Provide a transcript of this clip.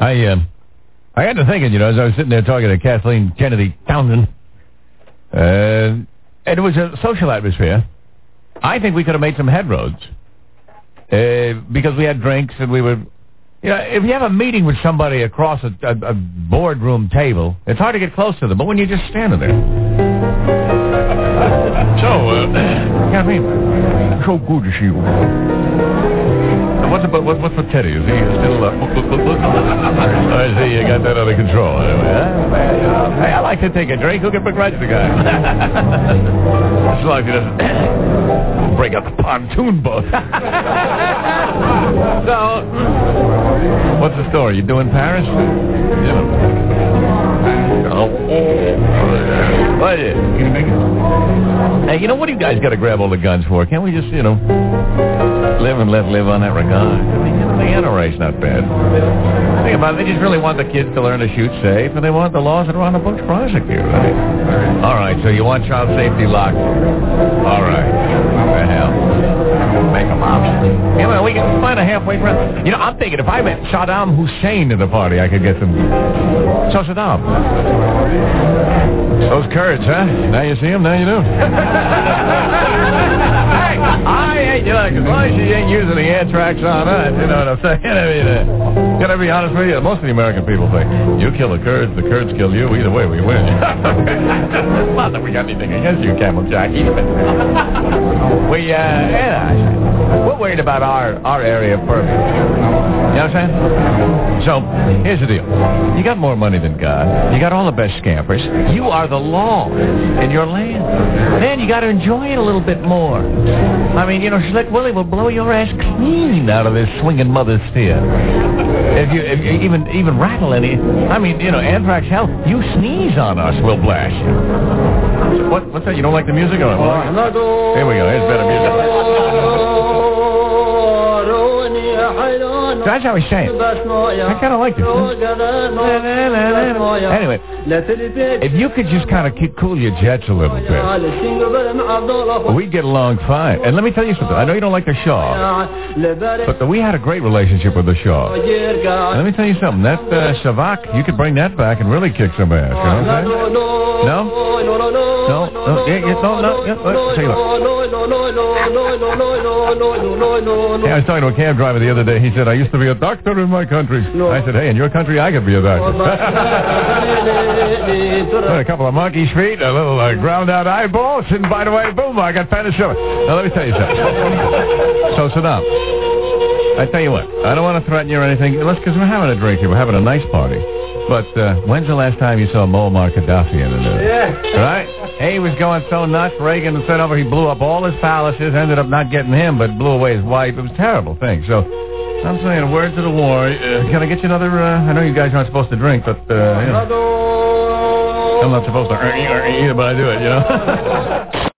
I got to thinking, as I was sitting there talking to Kathleen Kennedy Townsend, and it was a social atmosphere. I think we could have made some headroads because we had drinks and we were, if you have a meeting with somebody across a boardroom table, it's hard to get close to them. But when you're just standing there, Kathleen, so good to see you. What's with Teddy? Is he still? I see you got that under control. Anyway, hey, I like to take a drink. Who can begrudge the guy? As long as he doesn't break up the pontoon boat. So, what's the story? You doing Paris? What is? Can you make it? Hey, what do you guys got to grab all the guns for? Can't we just, live and let live on that regard? I mean, the NRA's not bad. Think about it. They just really want the kids to learn to shoot safe, and they want the laws that are on the books prosecuted. All right, so you want child safety locked? All right. What the hell? Make them options. We can find a halfway ground. I'm thinking if I met Saddam Hussein at the party, I could get some... So, Saddam. Those Kurds, huh? Now you see them, now you do. Hey, I ain't, as long as you ain't using the anthrax on us, you know what I'm saying? I mean, can I be honest with you? Most of the American people think, you kill the Kurds kill you, either way we win. Not that we got anything against you, Camel Jackie. We're worried about our area first. You know what I'm saying? So, here's the deal. You got more money than God. You got all the best scampers. You are the law in your land. Man, you got to enjoy it a little bit more. I mean, Slick Willie will blow your ass clean out of this swinging mother's sphere. If you even rattle any... I mean, anthrax, hell, you sneeze on us, we'll blast you. What's that? You don't like the music? Here we go. Here's better music. That's how he's saying. I kind of like this. Anyway, if you could just kind of cool your jets a little bit, we'd get along fine. And let me tell you something. I know you don't like the Shaw, but we had a great relationship with the Shaw. And let me tell you something. That Savak, you could bring that back and really kick some ass. You know what I'm saying? No? No? Say look. Yeah, I was talking to a cab driver the other day. He said, I used to be a doctor in my country. I said, hey, in your country, I could be a doctor. A couple of monkey's feet, a little ground-out eyeballs, and by the way, boom, I got penicillin. Now, let me tell you something. So, Saddam, I tell you what, I don't want to threaten you or anything, because we're having a drink here. We're having a nice party. But when's the last time you saw Muammar Gaddafi in the news? Yeah. Right? Hey, he was going so nuts. Reagan sent over, he blew up all his palaces, ended up not getting him, but blew away his wife. It was a terrible thing. So, I'm saying, words of the war. Can I get you another, I know you guys aren't supposed to drink, but, I'm not supposed to either, but I do it,